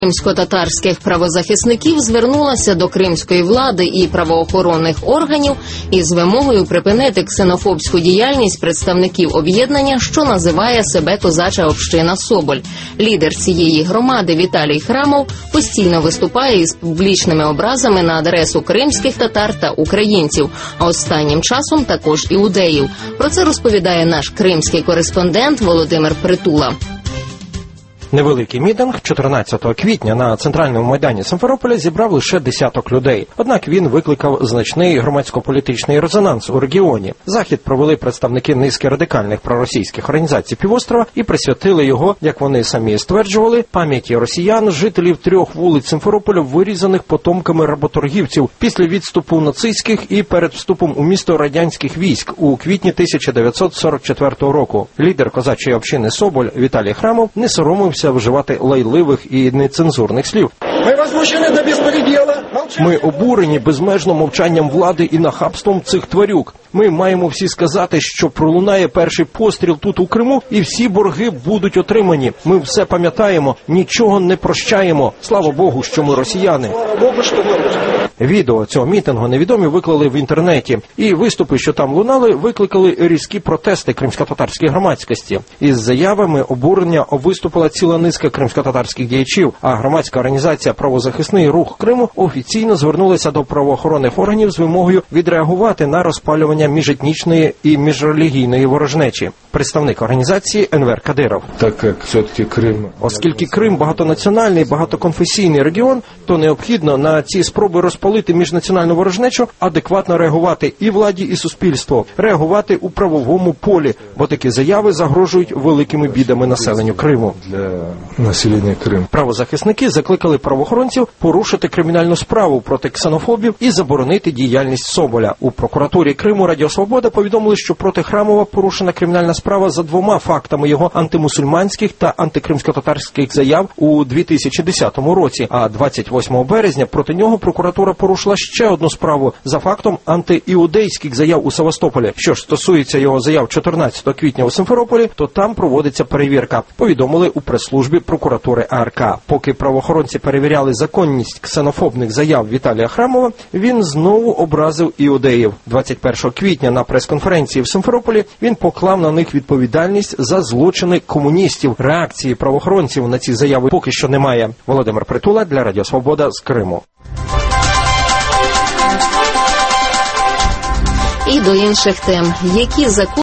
Кримсько-татарських правозахисників звернулася до кримської влади і правоохоронних органів із вимогою припинити ксенофобську діяльність представників об'єднання, що називає себе «Козача община Соболь». Лідер цієї громади Віталій Храмов постійно виступає із публічними образами на адресу кримських татар та українців, а останнім часом також іудеїв. Про це розповідає наш кримський кореспондент Володимир Притула. Невеликий мітинг 14 квітня на центральному майдані Симферополя зібрав лише десяток людей. Однак він викликав значний громадсько-політичний резонанс у регіоні. Захід провели представники низки радикальних проросійських організацій півострова і присвятили його, як вони самі стверджували, пам'яті росіян, жителів 3 вулиць Симферополя, вирізаних потомками работоргівців після відступу нацистських і перед вступом у місто радянських військ у квітні 1944 року. Лідер козачої общини Соболь Віталій Храмов не соромився вживати лайливих і нецензурних слів. Ми возмущені до безпреділа. Ми обурені безмежним мовчанням влади і нахабством цих тварюк. Ми маємо всі сказати, що пролунає перший постріл тут у Криму і всі борги будуть отримані. Ми все пам'ятаємо, нічого не прощаємо. Слава Богу, що ми росіяни. Відео цього мітингу невідомі виклали в інтернеті. І виступи, що там лунали, викликали різкі протести кримсько-татарської громадськості. Із заявами обурення виступила ціла низка кримсько-татарських діячів, а громадська організація «Правозахисний рух Криму» офіційно звернулася до правоохоронних органів з вимогою відреагувати на розпалювання міжетнічної і міжрелігійної ворожнечі. Представник організації Енвер Кадиров. Оскільки Крим багатонаціональний, багатоконфесійний регіон, то необхідно на ці спроби розпалити міжнаціональну ворожнечу адекватно реагувати і владі, і суспільству, реагувати у правовому полі, бо такі заяви загрожують великими бідами населенню Криму. Правозахисники закликали правоохоронців порушити кримінальну справу проти ксенофобів і заборонити діяльність Соболя. У прокуратурі Криму Радіо Свобода повідомили, що проти Храмова порушена кримінальна справа за 2 фактами його антимусульманських та антикримсько-татарських заяв у 2010 році, а 28 березня проти нього прокуратура порушила ще одну справу за фактом антиіудейських заяв у Севастополі. Що ж стосується його заяв 14 квітня у Симферополі, то там проводиться перевірка, повідомили у прес-службі прокуратури АРК. Поки правоохоронці перевіряли законність ксенофобних заяв Віталія Храмова, він знову образив іудеїв. 21 квітня на прес-конференції в Симферополі він поклав на них відповідальність за злочини комуністів. Реакції правоохоронців на ці заяви поки що немає. Володимир Притула для Радіо Свобода з Криму. І до інших тем. Які закони